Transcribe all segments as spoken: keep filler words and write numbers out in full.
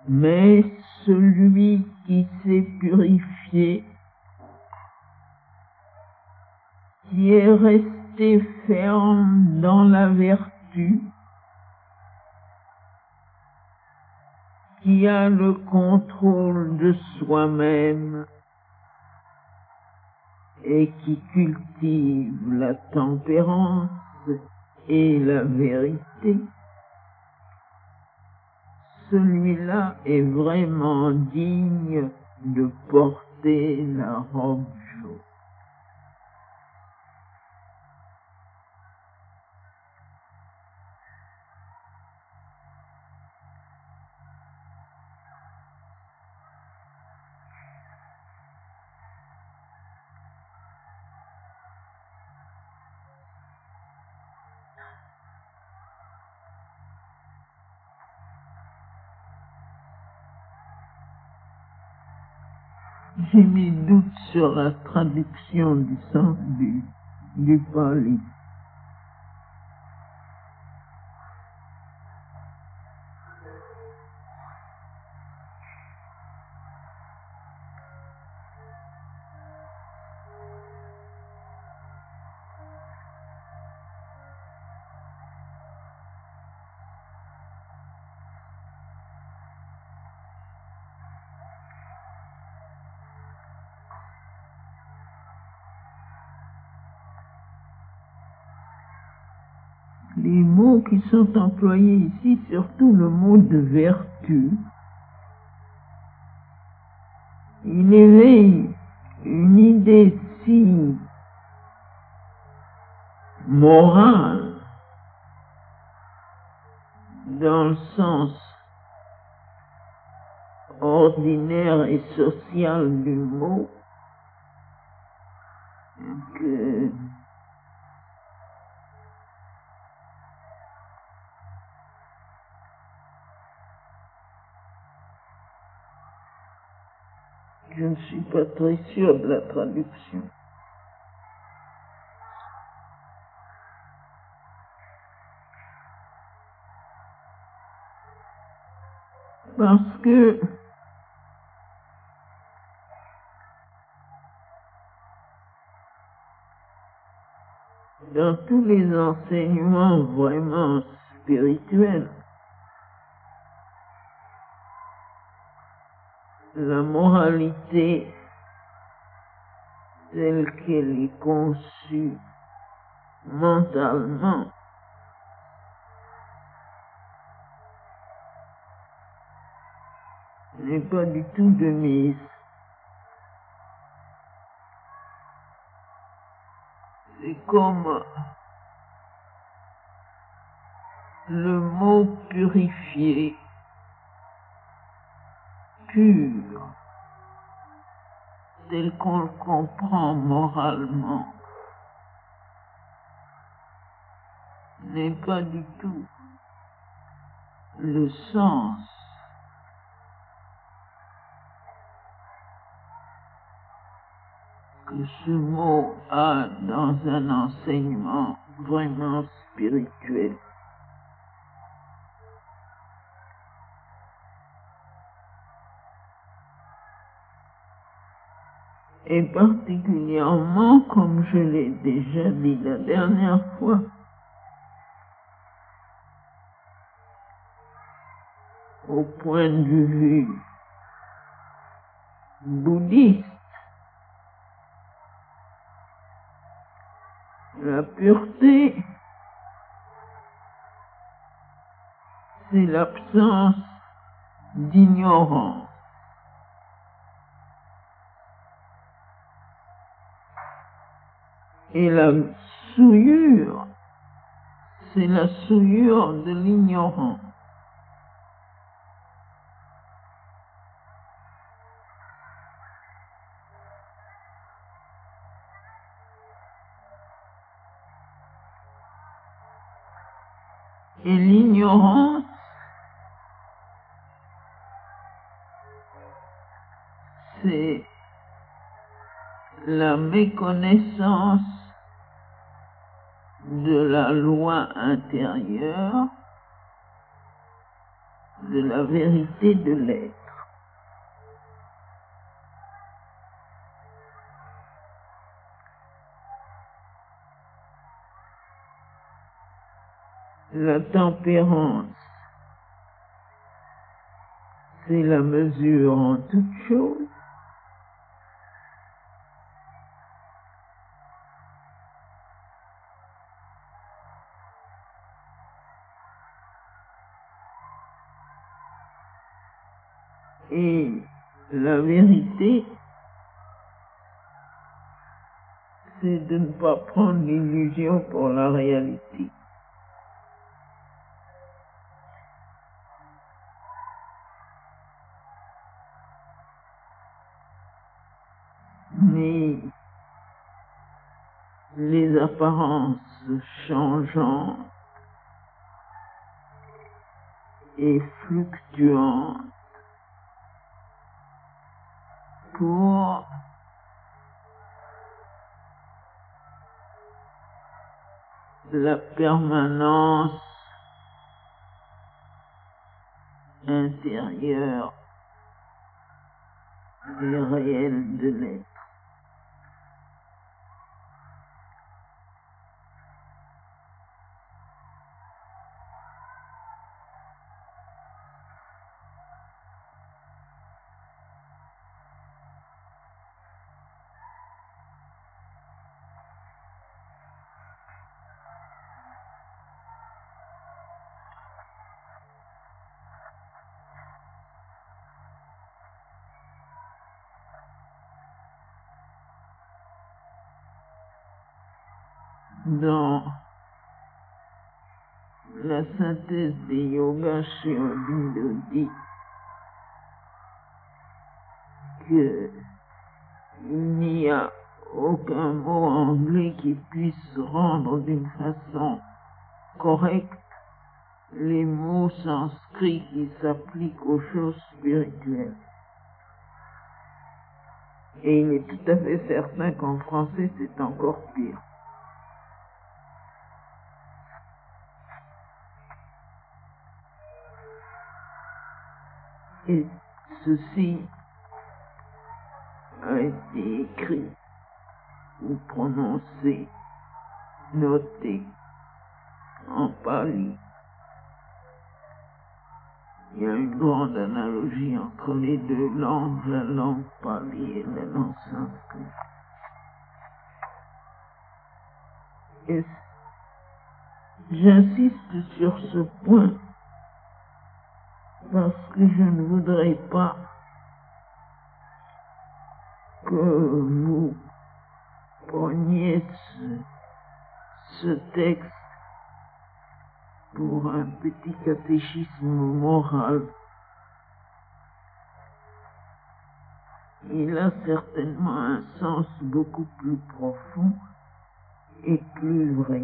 Mais celui qui s'est purifié, qui est resté ferme dans la vertu, qui a le contrôle de soi-même et qui cultive la tempérance et la vérité, celui-là est vraiment digne de porter la robe jaune. J'ai mis doute sur la traduction du sens du, du pali. Les mots qui sont employés ici, surtout le mot de vertu, il éveille une idée si morale, dans le sens ordinaire et social du mot, que je ne suis pas très sûr de la traduction. Parce que dans tous les enseignements vraiment spirituels, la moralité telle qu'elle est conçue mentalement n'est pas du tout de mise. C'est comme le mot purifié, pur, tel qu'on le comprend moralement, n'est pas du tout le sens que ce mot a dans un enseignement vraiment spirituel. Et particulièrement, comme je l'ai déjà dit la dernière fois, au point de vue bouddhiste, la pureté, c'est l'absence d'ignorance. Et la souillure, c'est la souillure de l'ignorance. Et l'ignorance, c'est la méconnaissance de la loi intérieure, de la vérité de l'être. La tempérance, c'est la mesure en toute chose. Et la vérité, c'est de ne pas prendre l'illusion pour la réalité. Mais les apparences changeantes et fluctuantes pour la permanence intérieure et réelle de l'être. Dans la synthèse des yogas chez Aurobindo dit que il n'y a aucun mot anglais qui puisse rendre d'une façon correcte les mots sanscrits qui s'appliquent aux choses spirituelles. Et il est tout à fait certain qu'en français c'est encore pire. Et ceci a été écrit ou prononcé, noté en pali. Il y a une grande analogie entre les deux langues, la langue pali et la langue sanskrit. Et j'insiste sur ce point parce que je ne voudrais pas que vous preniez ce, ce texte pour un petit catéchisme moral. Il a certainement un sens beaucoup plus profond et plus vrai.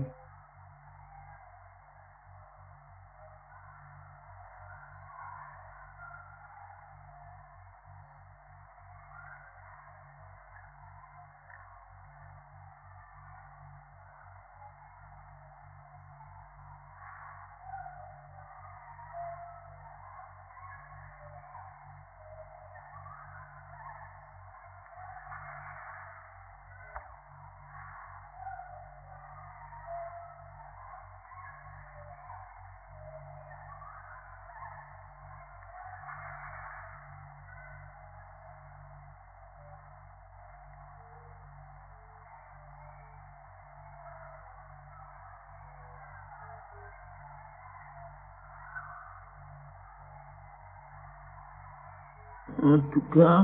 En tout cas,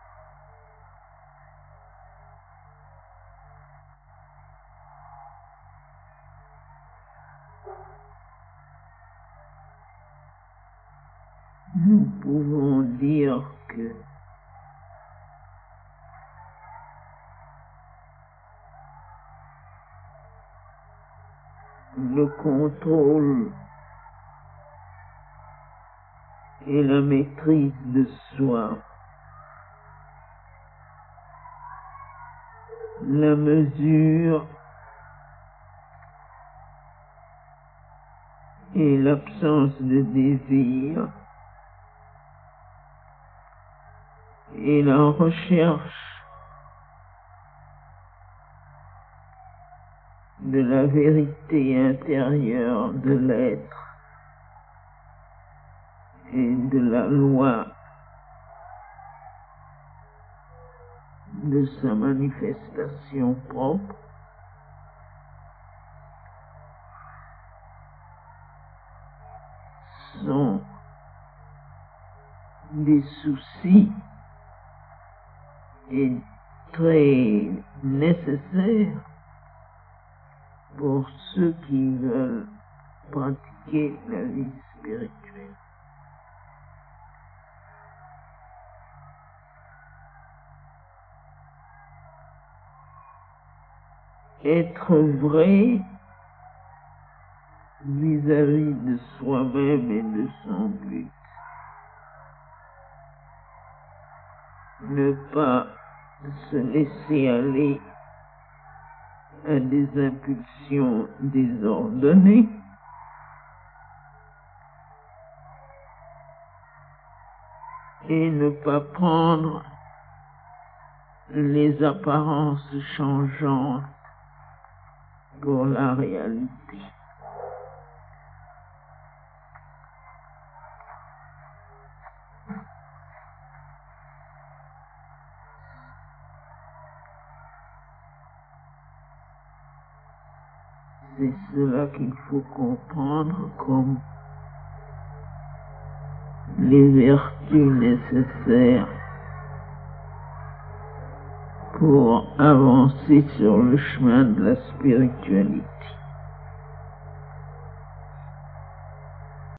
nous pouvons dire que le contrôle et la maîtrise de soi, la mesure et l'absence de désir et la recherche de la vérité intérieure de l'être et de la loi de sa manifestation propre sont des soucis et très nécessaires pour ceux qui veulent pratiquer la vie spirituelle. Être vrai vis-à-vis de soi-même et de son but. Ne pas se laisser aller à des impulsions désordonnées, et ne pas prendre les apparences changeantes pour la réalité. C'est cela qu'il faut comprendre comme les vertus nécessaires pour avancer sur le chemin de la spiritualité.